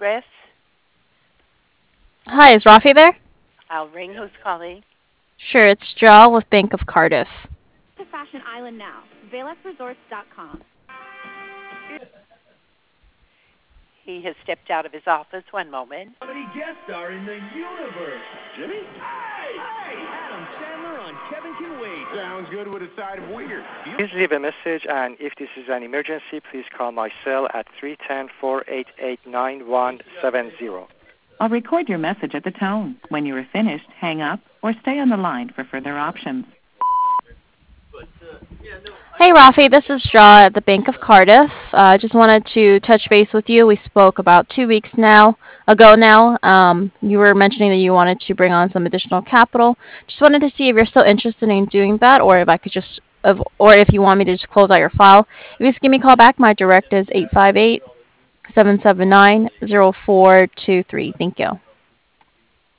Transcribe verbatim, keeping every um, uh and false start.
Progress. Hi, is Rafi there? I'll ring. Who's calling? Sure, it's Joel with Bank of Cardiff. To Fashion Island now. Valef Resorts dot com. He has stepped out of his office. One moment. Comedy guest star in the universe. Jimmy? Hey! Hey! Adam Sandler on Kevin Can Wait. Sounds good with a side of weird. Please leave a message, and if this is an emergency, please call my cell at three one zero, four eight eight, nine one seven zero. I'll record your message at the tone. When you are finished, hang up or stay on the line for further options. Hey, Rafi, this is Jaw at the Bank of Cardiff. I uh, just wanted to touch base with you. We spoke about two weeks now ago now. Um, you were mentioning that you wanted to bring on some additional capital. Just wanted to see if you're still interested in doing that, or if I could just, of, or if you want me to just close out your file. If you just give me a call back, my direct is eight five eight, seven seven nine, zero four two three. Thank you.